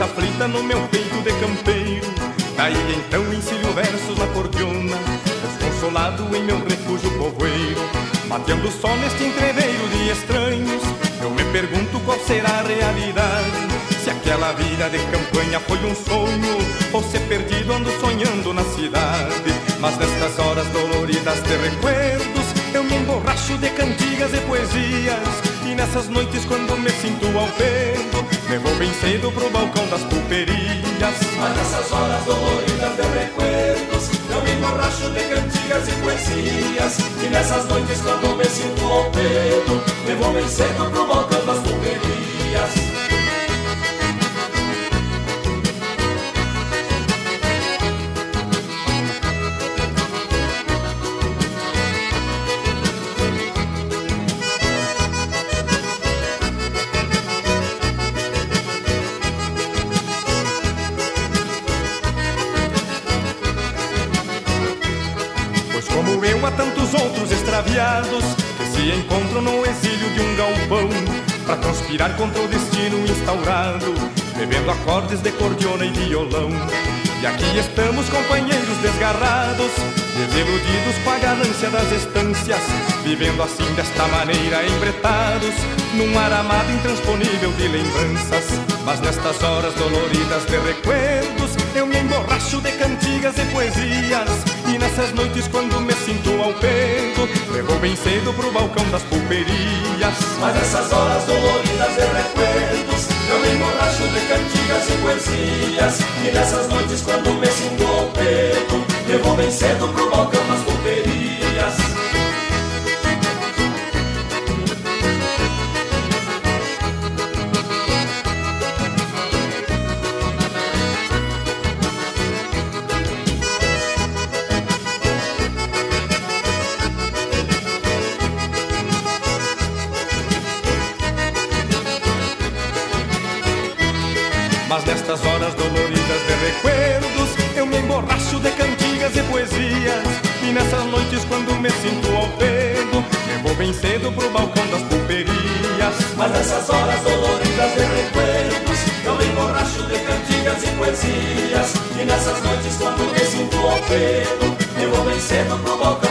aflita no meu peito de campeiro. Daí então ensino versos na cordiona, desconsolado em meu refúgio povoeiro. Mateando só neste entreveiro de estranhos, eu me pergunto qual será a realidade. Se aquela vida de campanha foi um sonho, ou se perdido ando sonhando na cidade. Mas nestas horas doloridas de recuerdos, eu me emborracho de cantigas e poesias. E nessas noites quando me sinto ao vento, me vou bem cedo pro balcão das pulperias. Mas nessas horas doloridas de recuerdos, eu me emborracho de cantigas e poesias. E nessas noites quando me sinto ao vento, me vou bem cedo pro balcão das pulperias. Há tantos outros extraviados que se encontram no exílio de um galpão pra conspirar contra o destino instaurado, bebendo acordes de cordiona e violão. E aqui estamos, companheiros desgarrados, desiludidos com a ganância das estâncias, vivendo assim desta maneira embretados num aramado intransponível de lembranças. Mas nestas horas doloridas de recuerdos, eu me emborracho de cantigas e poesias. E nessas noites quando me sinto ao peito, eu vou bem cedo pro balcão das pulperias. Mas nessas horas doloridas de recuerdos, eu me emborracho de cantigas e poesias. E nessas noites quando me sinto ao peito, eu vou bem cedo pro balcão das pulperias. Mas nestas horas doloridas de recuerdos, eu me emborracho de cantigas e poesias. E nessas noites quando me sinto ao vento, eu vou bem cedo pro balcão das pulperias. Mas nessas horas doloridas de recuerdos, eu me emborracho de cantigas e poesias. E nessas noites quando me sinto ao vento, eu vou bem cedo pro balcão